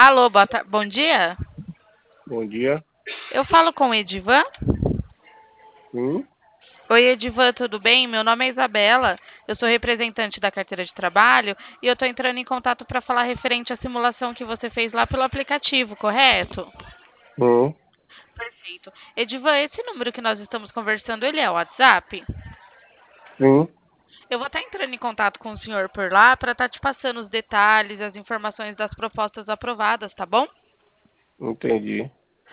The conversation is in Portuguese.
Alô, bom dia. Bom dia. Eu falo com o Edivan. Sim, Oi, Edivan, tudo bem? Meu nome é Isabela. Eu sou representante da carteira de trabalho e eu estou entrando em contato para falar referente à simulação que você fez lá pelo aplicativo, correto? sim, Perfeito. Edivan, esse número que nós estamos conversando, ele é o WhatsApp? sim, Eu vou estar entrando em contato com o senhor por lá para estar te passando os detalhes, as informações das propostas aprovadas, tá bom? entendi.